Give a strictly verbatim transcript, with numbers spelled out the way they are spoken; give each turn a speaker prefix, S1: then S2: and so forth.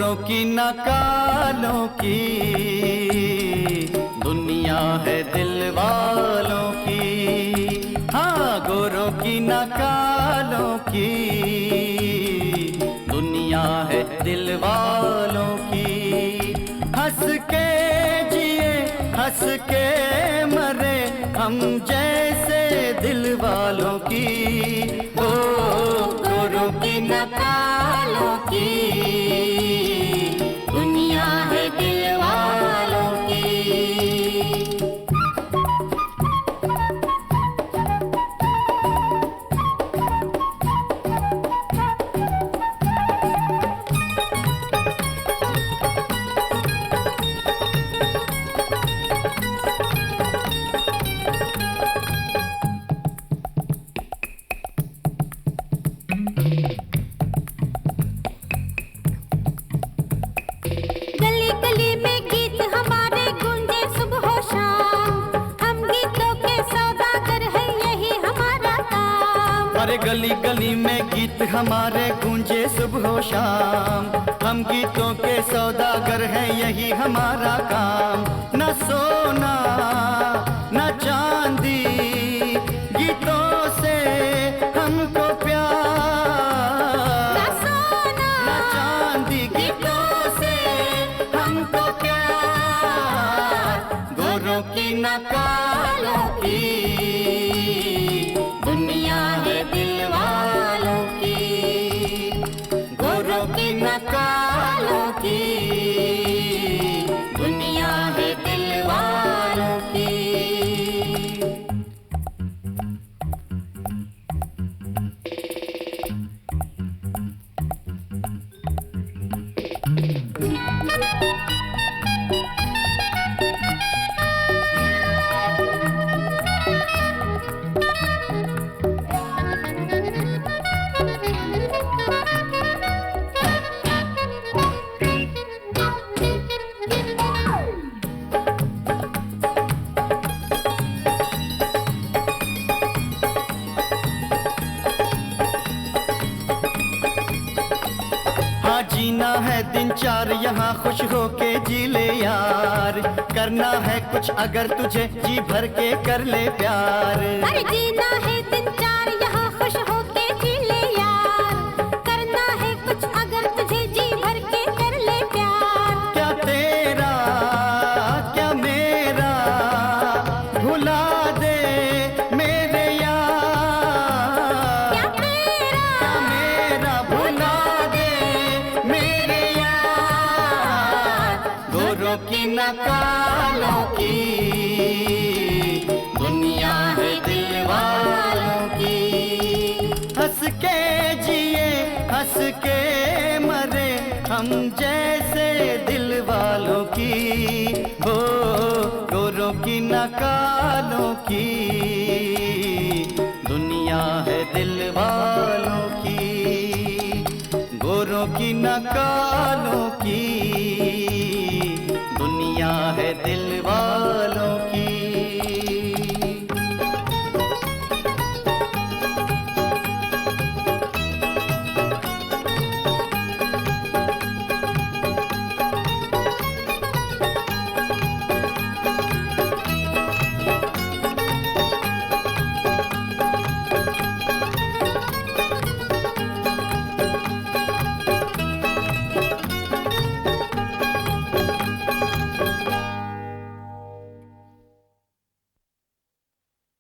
S1: गोरों की न कालों की दुनिया है दिल वालों की। हाँ, गोरों की न कालों की दुनिया है दिल वालों की। हंस के जिए हंस के मरे हम जैसे दिल वालों की। ओ गोरों की न कालों की दुनिया है दिल वालों की। अरे गली गली में गीत हमारे गूंजे सुबह शाम। हम गीतों के सौदागर हैं, यही हमारा काम। न सोना न चांदी गीतों से हमको प्यार। न सोना न चांदी गीतों से हमको प्यार। गोरों की न कालों की दुनिया है दिल वालों की। गोरों की न कालों की दुनिया है दिल वालों की। जीना है दिन चार यहाँ खुश हो के जी ले यार। करना है कुछ अगर तुझे जी भर के कर ले प्यार।
S2: अरे जीना है दिन चार यहाँ खुश हो के जी ले यार। करना है कुछ अगर तुझे जी भर के कर ले प्यार।
S1: क्या तेरा क्या मेरा भुला दे मेरे यार।
S2: क्या तेरा
S1: क्या मेरा भुला दे मेरे यार। गोरों की न कालों की दुनिया है दिल वालों की। हंस के जिए हंस के मरे हम जैसे दिल वालों की। हो गोरों की न कालों की दुनिया है दिल वालों की। गोरों की न कालों